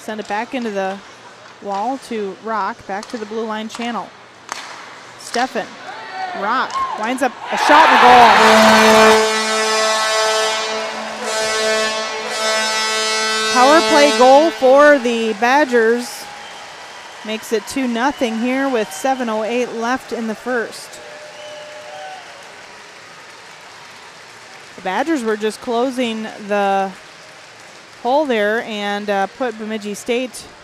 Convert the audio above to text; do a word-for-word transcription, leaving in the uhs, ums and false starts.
Send it back into the wall to Rock, back to the blue line channel. Steffen, Rock, winds up a shot in the goal. Power play goal for the Badgers. Makes it two nothing here with seven oh eight left in the first. The Badgers were just closing the hole there and uh, put Bemidji State